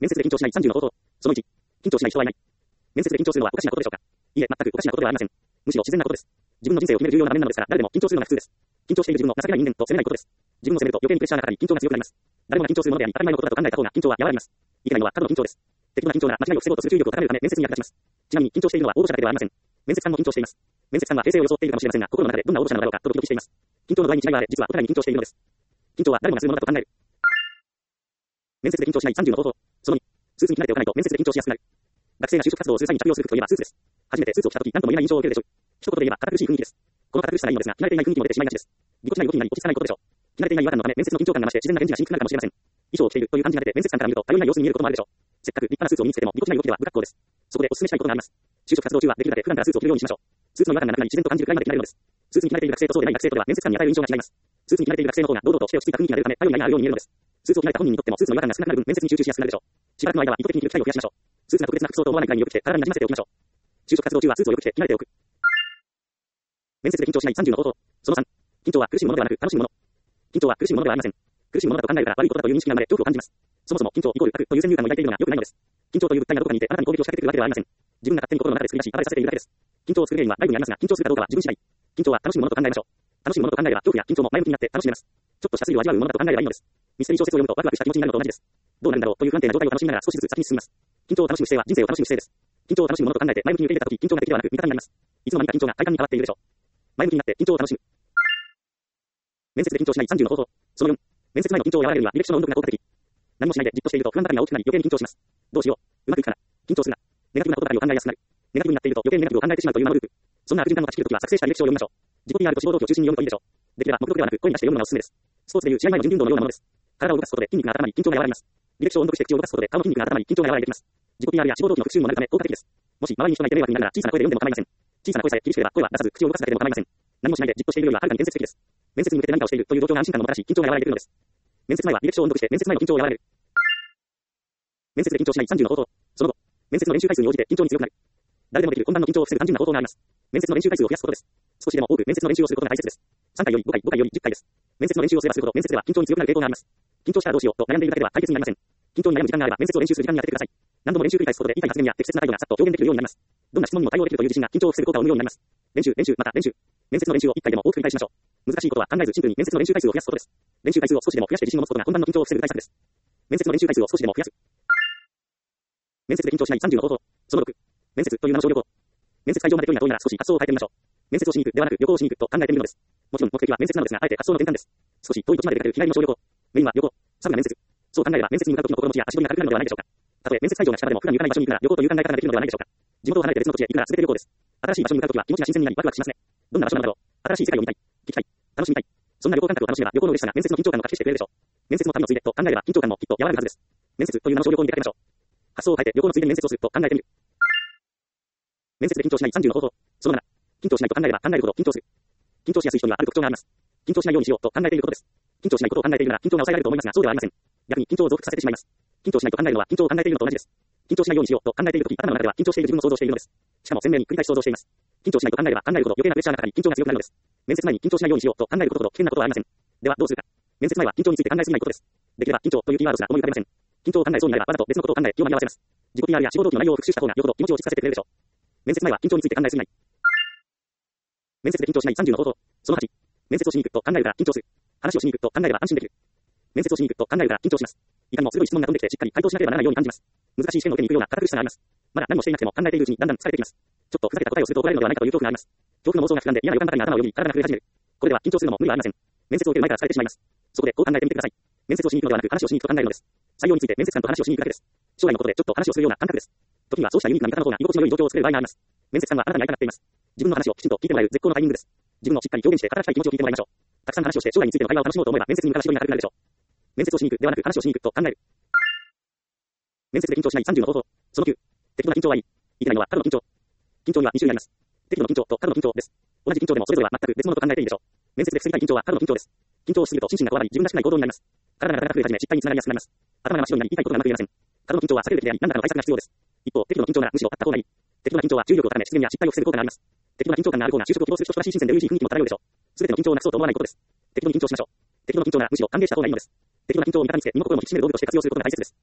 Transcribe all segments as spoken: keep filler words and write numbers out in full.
面接で緊張しないさんじゅうの方法。そのいち、緊張しない人はいない。面接で緊張するのはおかしなことでしょうか。いえ、全くおかしなことではありません。むしろ自然なことです。自分の人生を決める重要な場面なのですから、誰でも緊張するのが普通です。緊張している自分を情けない人間と責めないことです。自分を責めると余計にプレッシャーがかかり緊張が強くなります。誰もが緊張するものであり、当たり前のことだと考えた方が緊張は和らぎます。いけないのは過度の緊張です。適度な緊張なら間違いを防ごうとする注意力を高めるため面接に役立ちます。ちなみに緊張しているのは応募者だけではありません。面接官も緊張しています。面接官は平静を装っているかもしれませんが、心の中でどんな応募者なのだろうかとドキドキしています。緊張の度合いに違いがあれ、実はお互いに緊張しているのです。緊張は誰もがするものだと考える。面接で緊張しないさんじゅうの方法。そのに、スーツに着替えておかないと面接で緊張しやすくなる。学生が就職活動をする際に着用する服といえばスーツです。初めてスーツを着たとき、何とも言えない印象を受けるでしょう。一言で言えば堅苦しい雰囲気です。この堅苦しさがいいのですが、着慣れていない雰囲気も出てしまいがちです。ぎこちない動きになり落ち着かないことでしょう。着慣れていない違和感のため面接の緊張感が増して自然な返事がしにくくなるかもしれません。衣装を着ているという感じが出て面接官から見ると頼りない様子に見えることもあるでしょう。せっかく立派なスーツを身につけてもぎこちない動きでは不格好です。そこでお勧めしたいことがあります。就職活動中はできるだけ普段からスーツを着るようにしましょう。スーツの違和感がなくなり自然と感じるくらいまで着られるのです。スーツに着慣れている学生とそうでない学生とでは面接官に与える印象が違います。スーツに着慣れている学生の方が堂々として落ち着いた雰囲気が出るため頼りがいがあるように見えるのです。スーツを着慣れた本人にとってもスーツの違和感が少なくなる分面接に集中しやすくなるでしょう。しばらくの間は意図的に着る機会を増やしましょう。スーツが特別な服装と思わないくらいによく着て体に馴染ませておきましょう。就職活動中はスーツをよく着て着慣れておく。面接で緊張しないさんじゅうの方法。そのさん、緊張は苦しいものではなく楽しいもの。緊張は苦しいものではありません。苦しいものだと考えるから悪いことだという認識が生まれ恐怖を感じます。そもそも緊張イコール悪という先入観を抱いているのが良くないのです。緊張という物体がどこかにいてあなたに攻撃を仕掛けてくるわけではありません。自分が勝手に心の中で作り出し暴れさせているだけです。緊張を作る原因は内部にありますが、緊張するかどうかは自分次第。緊張は楽しいものと考えましょう。楽しいものと考えれば恐怖や緊張も前向きになって楽しめます。ちょっとしたスリルを味わうものだと考えればいいのです。ミステリー小説を読むとワクワクした気持ちになるのと同じです。どうなるんだろうという不安定な状態を楽しみながら少しずつ先に進みます。緊張を楽しむ姿勢は人生を楽しむ姿勢です。緊張を楽しむものと考えて前向きに受け入れたとき緊張が敵ではなく味方になります。いつの間にか緊張が快感に変わっているでしょう。前向きになって緊張を楽しむ。面接で緊張しないさんじゅうの方法。そのよん、面接前の緊張を和らげるには履歴書の音読が効果的。何もしないでじっとしていると不安ばかりが大きくなり余計に緊張します。どうしよう。うまくいくかな。緊張するな。ネガティブなことばかりを考えやすくなる。ネガティブになっていると余計にネガティブを考えてしまうという魔のループ。そんな悪循環を断ち切るときは作成した履歴書を読みましょう。自己 ピーアール と志望動機を中心に読むといいでしょう。できれば目録ではなく声に出して読むのがおすすめです。スポーツでいう試合前の準備運動のようなものです。体を動かすことで筋肉が温まり緊張が和らぎます。履歴書を音読して口を動かすことで顔の筋肉が温まり緊張が和らいできます。自己 ピーアール や志望動機の復習にもなるため効果的です。もし周りに人がいて迷惑になるなら小さな声で読んでも構いません。小さな声さえ厳しければ声は出さず口を動かすだけでも構いません。何もしないでじっとしているよりははるかに建設的です。面接に向けて何かをしているという状況が安心感をもたらし緊張が和らいでくるのです。面接前は履歴書を音読して面接前の緊張を和らげる。面接で緊張しないさんじゅうの方法。その後、面接の練習回数に応じて緊張に強くなる。誰でもできる本番の緊張を防ぐ単純な方法があります。面接の練習回数を増やすことです。少しでも多く面接の練習をすることが大切です。さんかいよりごかい、ごかいよりじゅっかいです。面接の練習をすればするほど面接では緊張に強くなる傾向があります。緊張したらどうしようと悩んでいるだけでは解決になりません。緊張に悩む時間があれば面接を練習する時間に当ててください。何度も練習繰り返すことで言いたい発言や適切な態度がさっと表現できるようになります。どんな質問にも対応できるという自信が緊張を防ぐ効果を生むようになります。練習、練習、また練習。面接の練習をいっかいでも多く繰り返しましょう。難しいことは考えずシンプルに面接の練習回数を増やすことです。練習回数を少しでも増やして自信を持つことが本番の緊張を防ぐ対策です。面接の練習回数を少しでも増やす。面接で緊張しないさんじゅうの方法。そのろく、面接という名の小旅行。面接会場まで距離が遠いなら少し発想を変えてみましょう。面接をしに行くではなく旅行をしに行くと考えてみるのです。もちろん目的は面接なのですが、あえて発想の転換です。少し遠い土地まで出かける日帰りの小旅行。メインは旅行、サブが面接。そう考えれば面接に向かう時の心持ちや足取りが軽くなるのではないでしょうか。たとえ面接会場が近場でも普段に行かない場所に行くなら旅行という考え方ができるのではないでしょうか。地元を離れて別の土地へ行くなら全て旅行です。新しい場所に向かう時は気持ちが新鮮になりワクワクしますね。どんな場所なのだろう。新しい世界を見たい、聞きたい、楽しみたい。そんな旅行感覚を楽しめば旅行の嬉しさが面接の緊張感を隠してくれるでしょう。面接の旅のついでと考えれば緊張感もきっと和らぐはずです。面接という名の小旅行に出かけましょう。発想を変えて旅行のついでに面接をすると考えてみる。面接で緊張しないさんじゅうの方法。そのなな、緊張しないと考えれば考えるほど緊張する。緊張しやすい人にはある特徴があります。緊張しないようにしようと考えていることです。緊張しないことを考えているなら緊張が抑えられると思いますがそうではありません。逆に緊張を増幅させてしまいます。緊張しないと考えるのは緊張を考えているのと同じです。緊張しないようにしようと考えているとき頭の中では緊張している自分を想像しているのです。しかも鮮明に繰り返し想像しています。緊張しないと考えれば考えるほど余計なプレッシャーがかかり緊張が強くなるのです。面接前に緊張しないようにしようと考えることほど危険なことはありません。ではどうするか。面接前は緊張について考えすぎないことです。できれば緊張というキーワードすら思い浮かべません。緊張を考えそうになればわざと別のことを考え気を紛らわせます。自己 ピーアール や志望動機の内容を復習した方がよほど気持ちを落ち着かせてくれるでしょう。面接前は緊張について考えすぎない。面接で緊張しないさんじゅうの方法。そのはち、面接をしに行くと考えるから緊張する。話をしに行くと考えれば安心できる。面接をしに行くと考えるから緊張します。いかにも鋭い質問が飛んできてしっかり回答しなければならないように感じます。難しい試験を受けに行くような堅苦しさがあります。まだ何もしていなくても考えているうちにだんだん疲れてきます。ちょっとふざけた答えをすると怒られるのではないかという恐怖があります。恐怖の妄想が膨らんで嫌な予感ばかりが頭をよぎり体が震え始める。これでは緊張するのも無理はありません。面接を受ける前から疲れてしまいます。そこでこう考えてみてください。面接をしに行くのではなく話をしに行くと考えるのです。採用について面接官と話をしに行くだけです。将来のことでちょっと話をするような感覚です。時にはそうしたユニークな見方の方が居心地の良い状況を作れる場合があります。面接官はあなたに会いたがっています。自分の話をきちんと聞いてもらえる絶好のタイミングです。自分をしっかり表現して働きたい気持ちを聞いてもらいましょう。たくさん話をして将来についての会話を楽しもうと思えば面接に向かう足取りが軽くなるでしょう。面接をしに行くではなく話をしに行くと考える。面接で緊張しないさんじゅうの方法。そのきゅう、適度な緊張はいい。いけないのは過度の緊張。緊張にはに種類あります。適度の緊張と過度の緊張です。同じ緊張でもそれぞれは全く別物と考えていいでしょう。面接で防ぎたい緊張は過度の緊張です。緊張しすぎると心身がこわばり自分らしくない行動になります。体が硬く増え始め失敗につながりやすくなります。頭が真っ白になり言いたいことがうまく言えません。過度の緊張は避けるべきであり何らかの対策が必要です。一方、適度の緊張ならむしろあった方がいい。適度な緊張は注意力を高め失言や失敗を防ぐ効果があります。適度な緊張感がある方が就職を希望する人とらしい新鮮で嬉しい雰囲気も漂うでしょう。すべての緊張をなくそうと思わないことです。適度に緊張しましょう。適度な緊張ならむしろ歓迎した方がいいのです。適度な緊張を味方につけ身も心も引き締める道具として活用することが大切です。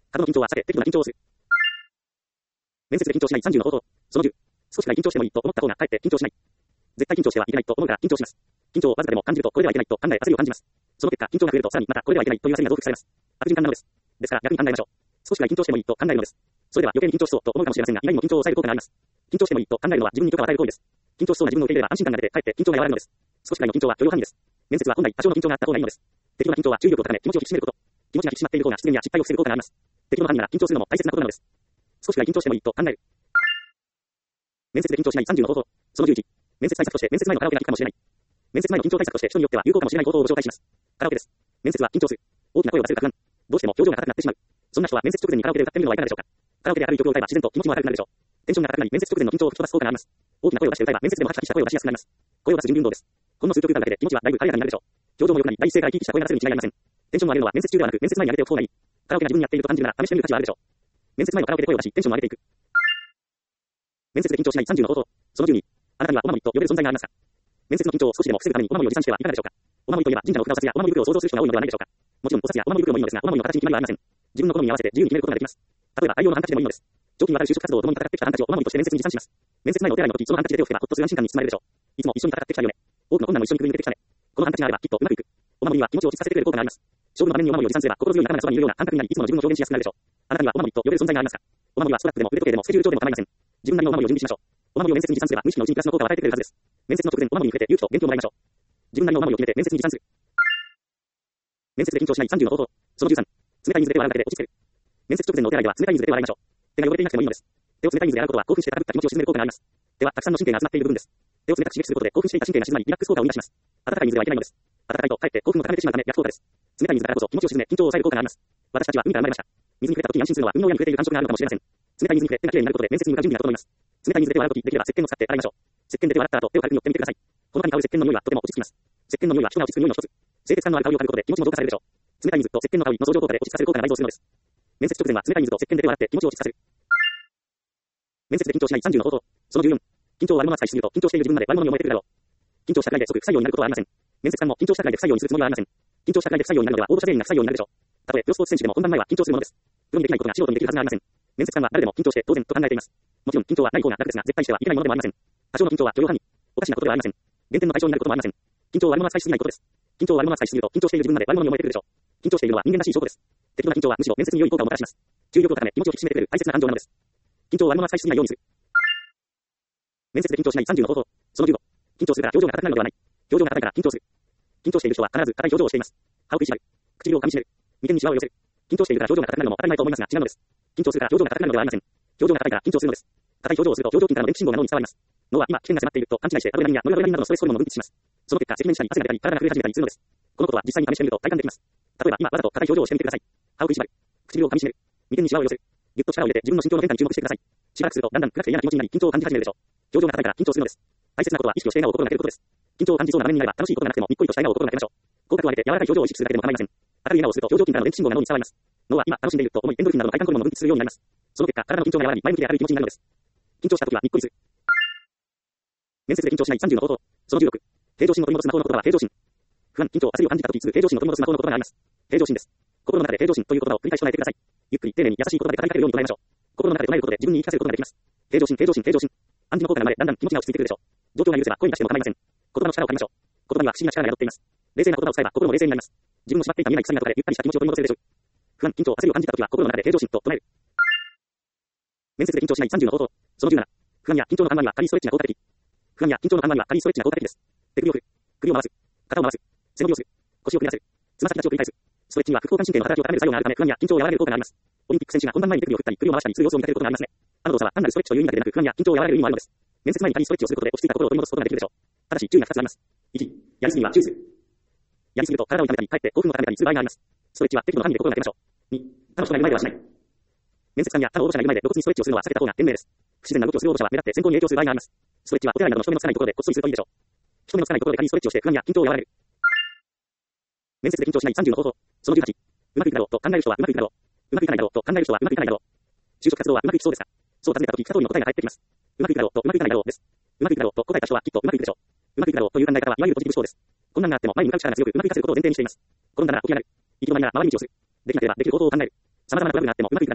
過度の緊張は避け、適度な緊張をする。面接で緊張しないさんじゅうの方法。そのじゅう。少しくらい緊張してもいいと思った方がかえって緊張しない。絶対緊張してはいけないと思うから緊張します。緊張をわずかでも感じるとこれではいけないと考え焦りを感じます。その結果緊張が増えるとさらにまたこれではいけないという焦りが増幅されます。悪循環なのです。ですから逆に考えましょう。少しくらい緊張してもいいと考えるのです。それでは余計に緊張しそうと思うかもしれませんが、意外にも緊張を抑える効果があります。緊張してもいいと考えるのは自分に許可を与える行為です。緊張しそうな自分を受け入れれば安心感が出てかえって緊張が和らぐのです。少しくらいの緊張は許容範囲です。面接は本来多少の緊張があった方がいいのです。適度な緊張は注意力を高め気持ちを引き締めること。気持ちが引き締まっている方が失言や失敗を防ぐ効果があります。適度な範囲なら緊張するのも大切なことなのです。少しくらい緊張してもいいと考える。面接で緊張しないさんじゅうの方法。そのじゅういち。面接対策として面接前のカラオケが効くかもしれない。面接前の緊張対策として人によっては有効かもしれない方法をご紹介します。カラオケです。面接は緊張する。大きな声を出せるか不安。どうしても表情が硬くなってしまう。そんな人は面接直前にカラオケで歌ってみるのはいかがでしょうか。カラオケで明るい曲を歌えば自然と気持ちも明るくなるでしょう。テンションが高くなり面接直前の緊張を吹き飛ばす効果があります。大きな声を出して歌えば面接でもハキハキした声を出しやすくなります。声を出す準備運動です。ほんの数曲歌うだけで気持ちはだいぶ軽やかになるでしょう。表情も良くなり第一声から生き生きした声が出せるに違いありません。テンションを上げるのは面接中ではなく面接前に上げておく方がいい。カラオケが自分にやっていると感じるなら試してみる価値はあるでしょう。面接前のカラオケで声を出しテンションを上げていく。面接で緊張しないさんじゅうの方法。そのじゅうに。あなたにはお守りと呼べる存在がありますか。面接の緊張を少しでも防ぐためにお守りを持参してはいかがでしょうか。お守りといえば神社の札を札やお守り袋を想像する人が多いのではないでしょうか。もちろんお札やお守り袋もいいのですが、お守りの形に決まりはありません。自分の好みに合わせて自由に決めることができます。例えば大量のハンカチでもいいのです。長期にわたる就職活動を共に戦ってきたハンカチをお守りとして面接に持参します。面接前のお手洗いの時、そのハンカチで手を拭けばほっとする安心感に包まれるでしょう。いつも一緒に戦ってきたよね。多くの困難も一緒にくぐり抜けてきたね。このハンカチがあればきっとうまくいく。お守りは気持ちを落ち着かせてくれる効果があります。勝負の場面にお守りを持参すれば心強い仲間がそばにいるような感覚になり、いつもの自分を表現しやすくなるでしょう。あなたにはお守りと呼べる存在がありますか。お守りはストラップでも腕時計でもスケジュール帳でも構いません。自分なりのお守りを準備しましょう。お守りを面接に持参すれば無意識のうちにプラスの効果を与えてくれるはずです。面接の直前、お守りに触れて勇気と元気をもらいましょう。自分なりのお守りを決めて面接に持参する。面接で緊張しないさんじゅうの方法。そのじゅうさん。冷たい水で笑うだけで落ち着ける。面接直前のお手洗いでは冷たい水で手を洗いましょう。手が汚れていなくてもいいのです。手を冷たい水で洗うことは興奮して高ぶった気持ちを鎮める効果があります。手はたくさんの神経が集まっている部分です。手を冷たく刺激することで興奮していた神経が静まりリラックス効果を生み出します。温かい水ではいけないのです。温かいとかえって興奮を高めてしまうため逆効果です。冷たい水だからこそ気持ちを鎮め緊張を抑える効果があります。私たちは海から生まれました。水に触れた時に安心するのは海の親に触れている感触があるのかもしれません。冷たい水に触れ手がきれいになることで面接に向かう準備が整います。冷たい水で手を洗う時できれば石鹸を使って洗いましょう。石鹸で手を洗った後手を軽くに寄ってみてください。この間に香る石鹸の匂いはとても落ち着きます。石鹸の匂いは人が落ち着く匂いの一つ。清潔感のある香りを嗅ぐことで気持ちも浄化されるでしょう。冷たい水と石鹸の香りの相乗効果で落ち着かせる効果が倍増するのです。面接直前は冷たい水と石鹸で手を洗って気持ちを落ち着かせる。面接で緊張しないさんじゅうの方法。そのじゅうよん。緊張を悪者扱いしすぎると緊張している自分まで悪者に思えてくるだろう。緊張したくらいで即不採用になることはありません。面接官も緊張したくらいで不採用にするつもりはありません。緊張したくらいで不採用になるのでは応募者全員が不採用になるでしょう。たとえプロスポーツ選手でも本番前は緊張するものです。プロにできないことが素人にできるはずがありません。面接官は誰でも緊張して当然と考えています。もちろん緊張はない方が楽ですが絶対してはいけないものでもありません。多少の緊張は許容範囲。おかしなことではありません。減点の対象になることもありません。緊張を悪者扱いしすぎないことです。緊張を悪者扱いしすぎると緊張している自分まで悪者に思えてくるでしょう。緊張しているのは人間らしい証拠です。適度な緊張はむしろ面接に良い効果をもたらします。注意力を高め気持ちを引き締めてくれる大切な感情なのです。緊張を悪者扱いしすぎないようにする。面接で緊張しないさんじゅうの方法。そのじゅうご。緊張するから表情が硬くなるのではない。表情が硬いから緊張する。緊張している人は必ず硬い表情をしています。歯を食いしばる。唇を噛み締める。眉間にシワを寄せる。緊張しているから表情が硬くなるのも当たり前と思いますが違うのです。緊張するから表情が硬くなるのではありません。表情が硬いから緊張するのです。硬い表情をすると表情筋からの電気信号が脳に伝わります。脳は今危険が迫っていると勘違いしてアドレナリンやノルアドレナリンなどのストレスホルモンを分泌します。その結果赤面したり汗が出たり体が震え始めたりするのです。このことは実際に試してみると体感できます。例えば今わざと硬い表情をしてみてください。歯を食いしばる。唇を噛み締める。眉間にシワを寄せる。ぎゅっと力を入れて自分の心境の変化に注目してください。しばらくするとだんだん暗くて嫌な気持ちになり緊張を感じ始めるでしょう。表情が硬いから緊張するのです。大切なことは意識をして笑顔を心がけることです。緊張を感じそうな場面になれば楽しいことがなくてもにっこりとした笑顔を心がけましょう。口角を上げて柔らかい表情を意識するだけでも構いません。明るい笑顔をすると表情筋からの電気信号が脳に伝わります。脳は今楽しんでいると思いエンドルフィンなどの快感ホルモンを分泌するようになります。その結果体の緊張が和らぎ前向きで明るい気持ちになるのです。緊張した時はにっこりする。面接で緊張しないさんじゅうの方法。そのじゅうろく。平常心を取り戻す魔法の言葉は平常心。不安、緊張、焦りを感じた時にすぐ平常心を取り戻す魔法の言葉があります。平常心です。心の中で平常心という言葉を繰り返し唱えてください。ゆっくり丁寧に優しい言葉で語りかけるように唱えましょう。心の中で唱えることで自分に言い聞かせることができます。平常心、平常心、平常心。暗示の効果が生まれだんだん気持ちが落ち着いてくるでしょう。状況が許せば声に出しても構いません。言葉の力を借りましょう。言葉には不思議な力が宿っています。冷静な言葉を使えば心も冷静になります。自分の縛っていた見えない鎖が解かれゆったりした気持ちを取り戻せるでしょう。不安、緊張、焦りを感じた時は心の中で平常心と唱える。面接で緊張しないさんじゅうの方法。そのじゅうなな。不安や緊張の緩和には軽いストレッチが効果的。不安や緊張の緩和には軽いストレッチが効果的です。手首を振る。首を回す。肩を回す。背伸びをする。腰を振り出せる。つま先立ちを繰り返す。ストレッチには副交感神経の働きを高める作用があるため不安や緊張を和らげる効果があります。オリンピック選手が本番前に手首を振ったり首を回したりする様子を見かけることがありますね。あの動作は単なるストレッチという意味だけでなく不安や緊張を和らげる意味もあるのです。面接前に軽いストレッチをすることで落ち着いた心を取り戻すことができるでしょう。ただし注意がふたつあります。いち、やりすぎには注意する。やりすぎると体を痛めたり、かえって興奮を高めたりする場合があります。ストレッチは適度な範囲で心がけましょう。に、他の人がいる前ではしない。面接官や他の応募者がいる前で露骨にストレッチをするのは避けた方が賢明です。不自然な動きをする応募者は目立って選考に影響する場合があります。ストレッチはお手洗いなどの人目のつかないところでこっそりするといいでしょう。人目のつかないところで軽いストレッチをして不安や緊張を和らげる。面接で緊張しないさんじゅうの方法。そのじゅうはち。うまくいくだろうと考える人はうまくいくだろう。うまくいかないだろうと考える人はうまくいかないだろう。就職活動はうまくいきそうですか。そう尋ねたとき、一通りの答えが返ってきます。うまくいくだろうとうまくいかないだろうです。うまくいくだろうと答えた人はきっとうまくいくでしょう。うまくいくだろうという考え方はいわゆるポジティブ思考です。困難があっても前に向かう力が強くうまくいかせることを前提にしています。転んだなら起き上がる。行き止まりなら回り道をする。できなければできる方法を考える。様々なトラブルがあってもうまくいく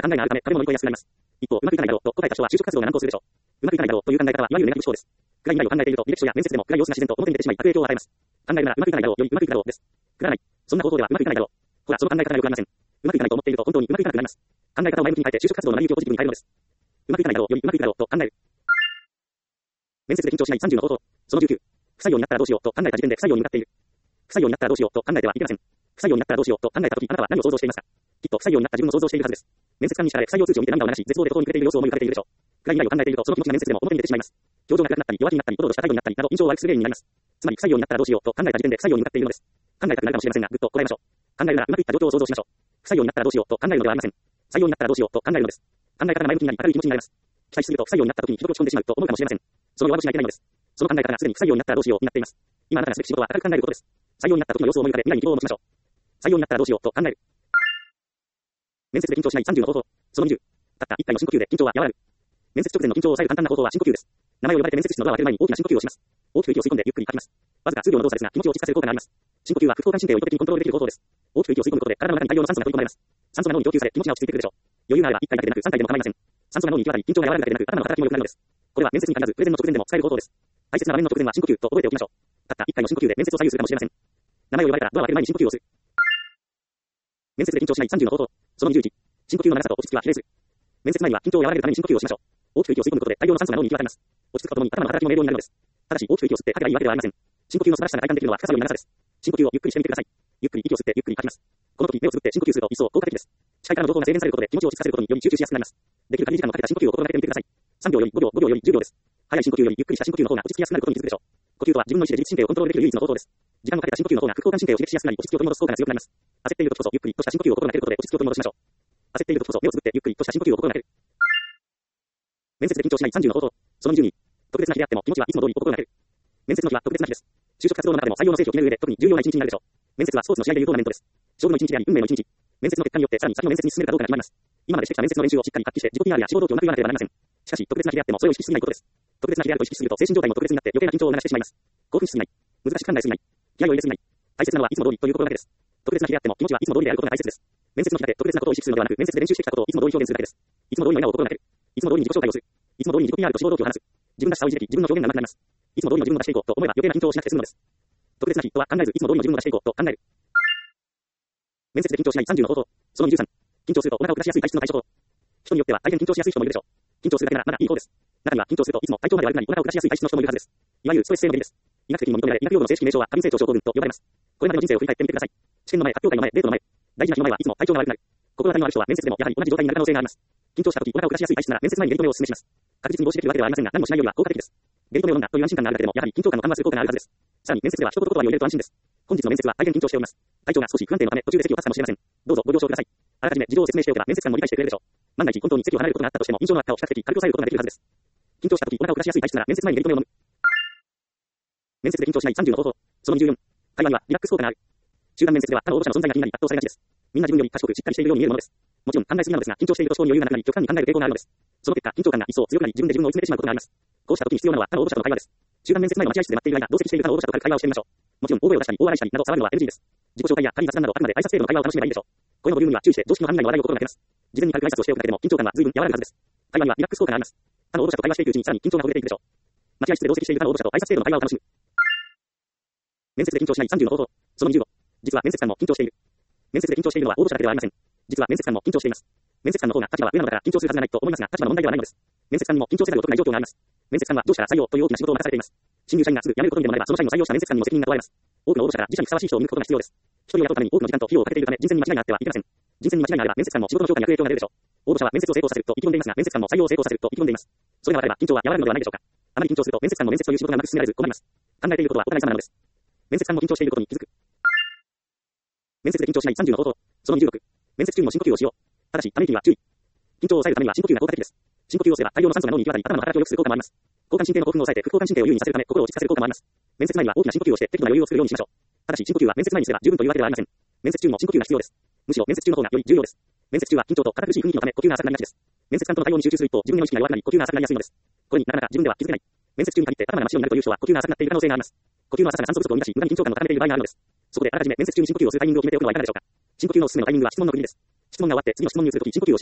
な考えがあるため、食べ物に問いやすくなります。一方、うまくいかないだろうと答えた人は就職活動が難航するでしょう。うまくいかないだろうという考え方はいわゆるネガティブ思考です。暗い未来を考えていると、履歴書や面接でも暗い様子が自然と表に出てしまい、悪影響を与えます。考えるならうまくいかないだろうよりうまくいくだろうです。くだらない。そんな方法ではうまくいかないだろう。ほら、その考え方がよくありません。うまくいかないと思っていると本当にうまくいかなくなります。考え方を前向きに変えて就職活動の成り行きをポジティブに変えるのです。うまくいかないだろうよりうまくいくだろうと考える。面接で緊張しないさんじゅうの方法。そのじゅうきゅう。不採用になったらどうしようと考えた時点で不採用に向かっている。不採用になったらどうしようと考えてはいけません。不採用になったらどうしようと考えた時、あなたは何を想像していますか？きっと不採用になった自分を想像しているはずです。面接官に叱られ不採用通知を見て涙を流し、絶望で途方に暮れている様子を思い浮かべているでしょう。暗い未来を考えていると、その気持ちが面接でも表に出てしまいます。表情が暗くなったり、弱気になったり、おどおどした態度になったりなど、印象を悪くする原因になります。つまり不採用になったらどうしようと考えた時点で不採用に向かっているのです。考えたくなるかもしれませんが、ぐっとこらえましょう。考えるならうまくいった状況を想像しましょう。不採用になったらどうしようと考えるのではありません。採用になったらどうしようと考えるのです。考え方が前向きになり、明るい気持ちになります。期待しすぎると不採用になった時にひどく落ち込んでしまうと思うかもしれません。その弱腰がいけないのです。その考え方がすでに不採用になったらどうしようになっています。今あなたがすべき仕事は明るく考えることです。採用になった時の様子を思い浮かべ、未来に希望を持ちましょう。採用になったらどうしようと考える。面接で緊張しないさんじゅうの方法。そのにじゅう。たったいっかいの深呼吸で緊張は和らぐ。面接直前の緊張を抑える簡単な方法は深呼吸です。名前を呼ばれて面接室のドアを開ける前に大きな深呼吸をします。大きく息を吸い込んでゆっくり吐きます。わずか数秒の動作ですが気持ちを落ち着かせる効果があります。深呼吸は副交感神経を意図的にコントロールできる方法です。大きく息を吸い込むことで体の中に大量の酸素が取り込まれます。酸素が脳に供給され気持ちが落ち着いてくるでしょう。余裕があればいっかいだけでなくさんかいでも構いません。酸素が脳に行き渡り緊張が和らぐだけでなく頭の働きも良くなるのです。これは面接に限らずプレゼンの直前でも使える方法です。大切な場面の直前は深呼吸と覚えておきましょう。たったいっかいの深呼吸で面接を左右するかもしれません。名前を呼ばれたらドアを開ける前に深呼吸をする。面接で緊張しないさんじゅうの方法。そのにじゅういち。深呼吸の長さと落ち着きは比例する。面接前には緊張を和らげるために深呼吸をしましょう。大きく息を吸い込むことで大量の酸素が脳に行き渡ります。落ち着くとともに頭の働きも明瞭になるのです。ただし大きく息を吸って吐けばいいわけではありません。深呼吸の素晴らしさが体感できるのは深さより長さです。深呼吸をゆっくりしてみてください。ゆっくり息を吸ってゆっくり吐きます。この時目をつぶって深呼吸すると一層効果的です。視界からの情報が制限されることで気持ちを落ち着かせることにより集中しやすくなります。できる限り時間のかけた深呼吸を心がけてみてください。さんびょうよりごびょう、ごびょうよりじゅうびょうです。早い深呼吸よりゆっくりした深呼吸の方が落ち着きやすくなることに気づくでしょう。呼吸とは自分の意思で自律神経をコントロールできる唯一の方法です。時間のかけた深呼吸の方が副交感神経を刺激しやすくなり落ち着きを取り戻す効果が強くなります。焦っている時こそゆっくりとした深呼吸を心がけることで落ち着きを取り戻しましょう。焦っている時こそ目をつぶってゆっくりとした深呼吸を心がける。面接で緊張しないさんじゅうの方法。そのにじゅうに。特別な日であっても気持ちはいつも通り心がける。面接の日は特別な日です。就職活動の中でも採用の成否を決める上で特に重要な一日になるでしょう。面接はスポーツの試合でいうトーナメントです。勝負の一日であり運命の一日。面接の結果によってさらに先の面接に進めるかどうかが決まります。今までしてきた面接の練習をしっかり発揮して自己 ピーアール や志望動機をうまく言わなければなりません。しかし特別な日であってもそれを意識しすぎないことです。特別な日であると意識しすぎると精神状態も特別になって余計な緊張を流してしまいます。興奮しすぎない。難しく考えすぎない。気合を入れすぎない。大切なのはいつも通りという心がけです。特別な日であっても気持ちはいつも通りであることが大切です。面接の日だけ特別なことを意識するのではなく面接で練習してきたことをいつも通り表現するだけです。いつも通りの笑顔を心がける。いつも通りに自己紹介をする。いつも通りに自己 ピーアール と志望動機を話す。自分らしさを維持でき自分の表現が上手くなります。いつも通りの自分を出していこうと思えば余計な緊張をしなくて済むのです。特別な日とは考えずいつも通りの自分を出していこうと考える。面接で緊張しないさんじゅうの方法。そのにじゅうさん。緊張するとお腹を下しやすい体質の対処法。人によっては大変緊張しやすい人もいるでしょう。緊張するだけならまだいい方です。中には緊張するといつも体調まで悪くなりお腹を下しやすい体質の人もいるはずです。いわゆるストレス性の原因です。医学的にも認められ医学用語の正式名称は過敏性腸症候群と呼ばれます。これまでの人生を振り返ってみてください。試験の前、発表会の前、デートの前、大事な日の前はいつも体調が悪くなる。心当たりのある人は面接でもやはり同じ状態になる可能性があります。緊張した時お腹を下しやすい体質なら面接前にゲリトメをお勧めします。確実に防止できるわけではありませんが何もしないよりは効果的です。ゲリトメを飲んだという安心感があるだけでもやはり緊張感を緩和する効果があるはずです。さらに面接では一言言葉を入れると安心です。本日の面接は大変緊張しております。体調が少し不安定のため途中で席を立つかもしれません。どうぞご了承ください。あらかじめ事情を説明しておけば面接官も理解してくれるでしょう。万が一本当に席を離れることがあったとしても印象の悪化を比較的軽く抑えることができるはずです。緊張した時お腹を下しやすい体質なら面接前にゲリトメを飲む。面接で緊張しないさんじゅうの方法。そのにじゅうよん。会話にはリラックス効果がある。集団面接では他の応募者の存在が気になり圧倒されがちです。みんな自分より賢くしっかりしているように見えるものです。もちろん考えすぎなのですが緊張していると思考に余裕がなくなり極端に考える傾向があるのです。その結果緊張感が一層強くなり自分で自分を追い詰めてしまうことがあります。こうした時に必要なのは他の応募者との会話です。集団面接前の待合室で待っている間同席している他の応募者と軽く会話をしてみましょう。もちろん大声を出したり大笑いしたりなど騒ぐのは エヌジー です。自己紹介や仮雑談などあくまで挨拶程度の会話を楽しめばいいでしょう。声のボリュームには注意して常識の範囲内の話題を心がけます。事前に軽く挨拶をしておくだけでも緊張感は随分和らぐはずです。会話にはリラックス効果があります。他の応募者と会話していくうちにさらに緊張がほぐれていくでしょう。待合室で同席している他の応募者と挨拶程度の会話を楽しむ。面接で緊張しないさんじゅうの方法。そのにじゅうご。実は面接官も緊張している。面接で緊張しているのは応募者だけではありません。実は面接官も緊張しています。面接官の方が立場は上なのだから緊張するはずがないと思いますが立場の問題ではないのです。面接官にも緊張せざるを得ない状況があります。面接官は上司から採用という大きな仕事を任されています。新入社員がすぐ辞めることにでもなればその社員を採用した面接官にも責任が問われます。多くの応募者から自社にふさわしい人を見抜くことが必要です。一人を雇うために多くの時間と費用をかけているため人選に間違いがあってはいけません。人選に間違いがあれば面接官も仕事の評価に悪影響が出るでしょう。応募者は面接を成功させると意気込んでいますが面接官も採用を成功させると意気込んでいます。それが分かれば緊張は和らぐのではないでしょうか。あまり緊張すると面接官の面接という仕事がうまく進められず困ります。考えていることはお互い様なのです。面接官も緊張していることに気づく。面接で緊張しないさんじゅうの方法。そのにじゅうろく。面接中にも深呼吸をしよう。ただし、ため息には注意。緊張を抑えるためには深呼吸が効果的です。深呼吸をすれば大量の酸素が脳に行き渡り頭の働きを良くする効果もあります。交感神経の興奮を抑えて副交感神経を優位にさせるため心を落ち着かせる効果もあります。面接前には大きな深呼吸をして適度な余裕を作るようにしましょう。ただし深呼吸は面接前にすれば十分というわけではありません。面接中にも深呼吸が必要です。むしろ面接中の方がより重要です。面接中は緊張と堅苦しい雰囲気のため呼吸が浅くなりがちです。面接官との対応に集中する一方自分の意識が弱くなり呼吸が浅くなりやすいのです。これになかなか自分では気づけない。面接中に限って頭が真っ白になるという人は呼吸が浅くなっている可能性があります。呼吸の浅さが酸素不足を生み出し無駄に緊張感を高めている場合があるのです。そこであらかじめ面接中に深呼吸をするタイミングを決めておくのはいかがでしょうか。深呼吸のおすすめのタイミングは質問の区切りです。質問が終わって次の質問に移るとき深呼吸をしましょう。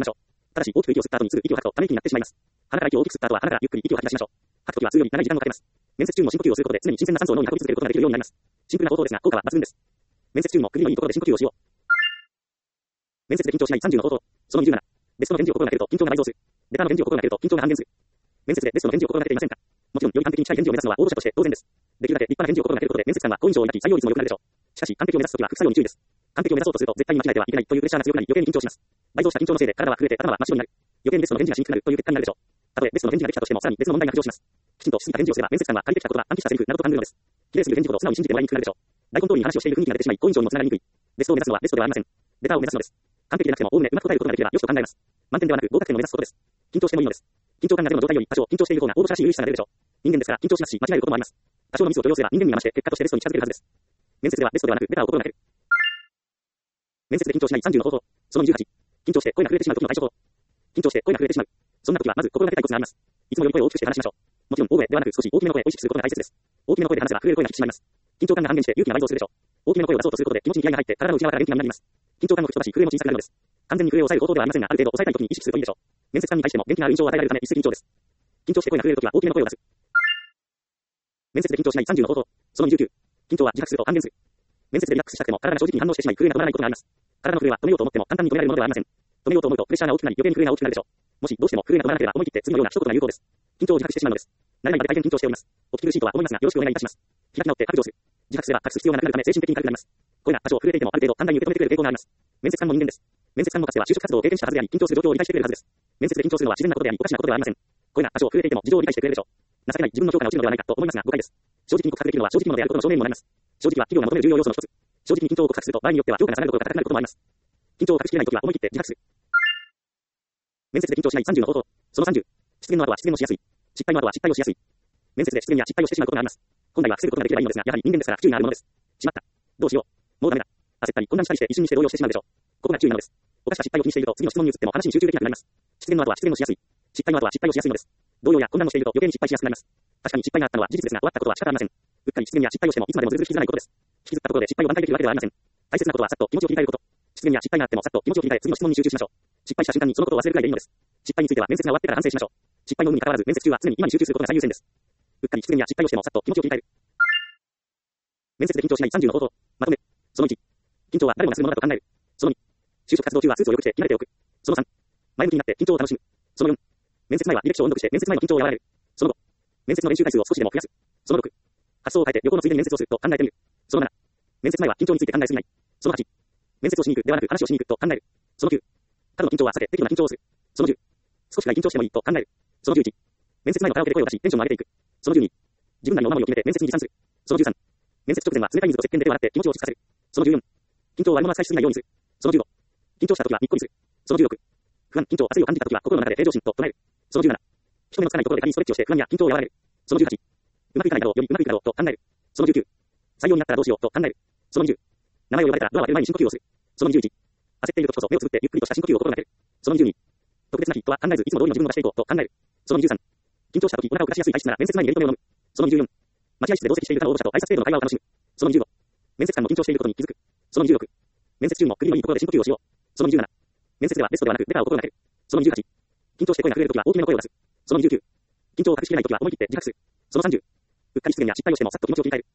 ただし、大きく息を吸った後にすぐ息を吐くとため息になってしまいます。鼻から息を大きく吸った後は鼻からゆっくり息を吐き出しましょう。吐くときは通より長い時間をかけます。面接中も深呼吸をすることで常に新鮮な酸素を脳に運び続けることができるようになります。シンプルな方法ですが効果は抜群です。面接中も首のいいところで深呼吸をしよう。面接で緊張しないさんじゅうの方法。そのにじゅうなな。ベストの返事を心がけると緊張が倍増する。ベターの返事を心がけると緊張が半減する。面接でベストの返事を心がけていませんか？もちろんより完璧に近い返事を目指すのは応募者として当然です。できるだけ立派な返事を心がけることで面接官は好印象を抱き採用率も良くなるでしょう。しかし完璧を目指すときは副作用に注意です。完璧を目指そうとすると絶対に間違えてはいけないというプレッシャーが強くなり余計に緊張します。倍増した緊張のせいで体は震えて頭は真っ白になる。余計にベストの返事がしにくくなるという結果になるでしょう。たとえベストの返事ができたとしてもさらに別の問題が浮上します。きちんとしすぎた返事をすれば面接官は借りてきたことが暗記したセリフなどと感じるのです。綺麗すぎる返事ほど素直に信じてもらいにくくなるでしょう。大根通りに話をしている雰囲気が出てしまい好印象にもつながりにくい。ベストを目指すのはベストではありません。ベターを目指すのです。完璧でなくてもおおむねうまく答えることができればよしと考えます。満点ではなく合格点を目指すことです。緊張してもいいのです。緊張感がゼロの状態より多少緊張している方が応募者らしい優位さが出るでしょう。人間ですから緊張しますし間違えることもあります。多少のミスを許容すれば人間にまして結果としてベストに近づけるはずです。面接ではベストではなくベターを心がける。面接で緊張しないさんじゅうの方法。そのにじゅうはち。緊張して声が震えてしまう時の対処法。緊張して声が震えてしまう。そんな時はまず心がけたいコツがあります。いつもより声を大きくして話しましょう。もちろん大声ではなく少し大きめの声を意識することが大切です。大きめの声で話せば震える声が引き締まります。緊張感が半減して勇気が倍増するでしょう。大きめの声を出そうとすることで気持ちに気合が入って体の内側から元気がなります。緊張感を吹き飛ばし震えも小さくなるのです。完全に震えを抑える方法ではありませんがある程度抑えたい時に意識するといいでしょう。面接官に対しても元気な印象を与えられるため一石二鳥です。緊張して声が震える時は大きめの声を出す。面接で緊張しないさんじゅうの方法。そのにじゅうきゅう。緊張は自覚すると半減する。面接でリラックスしたくても体が正直に反応してしまい震えが止まらないことがあります。体の震えは止めようと思っても簡単に止められるものではありません。止めようと思うとプレッシャーが大きくなり余計に震えが大きくなるでしょう。もしどうしても震えが止まらなければ思い切って次のような一言が有効です。緊張を自覚してしまうのです。何々まで大変緊張しております。お聞き苦しいとは思いますがよろしくお願いいたします。開き直って白状する。自覚すれば隠す必要がなくなるため精神的に軽くなります。声が多少震えていてもある程度簡単に受け止めてくれる傾向があります。面接官も人間です。面接官もかつては就職活動を経験したはずであり緊張する状況を理解してくれるはずです。面接で緊張するのは自然なことでありおかしなことではありません。声が多少震えていても事情を理解してくれるでしょう。情けない自分の評価が落ちるのではないかと思いますが誤解です。正直に告白できるのは正直者であることの証明にもなります。正直は企業が求める重要要素の一つ。正直に緊張を告白すると場合によっては評価が下がることが高くなることもあります。緊張を隠しきれないときは思い切って自白する。面接で緊張しないさんじゅうの方法。そのさんじゅう。失言の後は失言をしやすい。失敗の後は失敗をしやすい。面接で失言や失敗をしてしまうことがあります。本来は防ぐことができればいいのですが、やはり人間ですから不注意があるものです。しまった。どうしよう。もうダメだ。焦ったり混乱したりして一瞬にして動揺してしまうでしょう。ここが注意なのです。犯した失敗を気にしていると次の質問に移っても話に集中できなくなります。失言の後は失言をしやすい。失敗の後は失敗をしやすいのです。動揺や混乱をしていると余計に失敗しやすくなります。確かに失敗があったのは事実ですが終わったことは仕方ありません。うっかり失言や失敗をしてもいつまでもずるずる引きずらないことです。引きずったところで失敗を挽回できるわけではありません。大切なことはさっと気持ちを切り替えること。失言や失敗があってもさっと気持ちを切り替え次の質問に集中しましょう。失敗した瞬間にそのことを忘れるくらいでいいのです。失敗については面接が終わってから反省しましょう。失敗の有無に関わらず面接中は常に今に集中することが最優先です。うっかり失言や失敗をしてもさっと気持ちを切り替える。面接で緊張しないさんじゅうの方法。まとめ。そのいち。緊張は誰もがするものだと考える。そのに。就職活動中はスーツをよく着て着慣れておく。そのさん。前向きになって緊張を楽しむ。そのよん。面接前は履歴書を音読して面接前の緊張を和らげる。そのご。面接の練習回数を少しでも増やす。そのろく。発想を変えて旅行のついでに面接をすると考えてみる。そのなな。面接前は緊張について考えすぎない。そのはち。面接をしに行くではなく話をしに行くと考える。そのきゅう。過度の緊張は避け適度な緊張をする。そのじゅう。少しが緊張してもいいと考える。そのじゅういち。面接前のカラオケで声を出しテンションを上げていく。そのじゅうに。自分なりのお守りを決めて面接に持参する。そのじゅうさん。面接直前は冷たい水と石鹸で手を洗って気持ちを落ち着かせる。そのじゅうよん。緊張を悪者扱いしすぎないようにする。そのじゅうご。緊張した時はにっこりする。そのじゅうろく。不安、緊張、焦りを感じた時は心の中で平常心と唱える。そのじゅうなな。人目のつかないところで仮にストレッチをして不安や緊張を和らげる。そのじゅうはち。うまくいかないだろうよりうまくいくだろうと考える。そのじゅうきゅう。採用になったらどうしようと考える。そのにじゅう。名前を呼ばれたらドアを開ける前に深呼吸をする。そのにじゅういち。焦っている時こそ目をつぶってゆっくりとした深呼吸を心がける。そのにじゅうに。特別な日とは考えずいつも通りの自分を出していこうと考える。そのにじゅうさん。緊張した時お腹を下しやすい体質なら面接前にやり止めを飲む。そのにじゅうよん。待合室で同席している他の応募者と挨拶程度の会話を楽しむ。そのにじゅうご。面接官も緊張していることに気づく。そのにじゅうろく。面接中も首のいいところで深呼吸をしよう。そのにじゅうなな。面接ではベストではなくベターを心がける。そのにじゅうはち。緊張して声が震えるときは大きめの声を出す。そのにじゅうきゅう。緊張を隠しきれないときは思い切って自覚する。そのさんじゅう。うっかり失言や失敗をしてもさっと気持ちを切り替える。